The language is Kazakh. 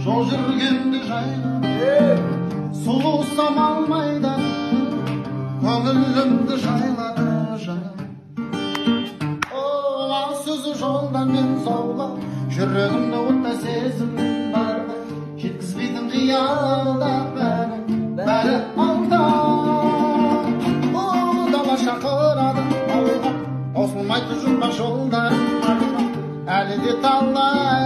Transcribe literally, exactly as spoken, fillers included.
жол жүргенде жайлап сұлу самалмайды көңілімді жайлады жайлап ол сөзі жолдан мен заулап жүрегімді оттай сезім бар жеткізбейтін қиялда бәрі бәрі алда ол дала шақырады ауылға таусылмайтын жұмбақ жолдарым әлі де талай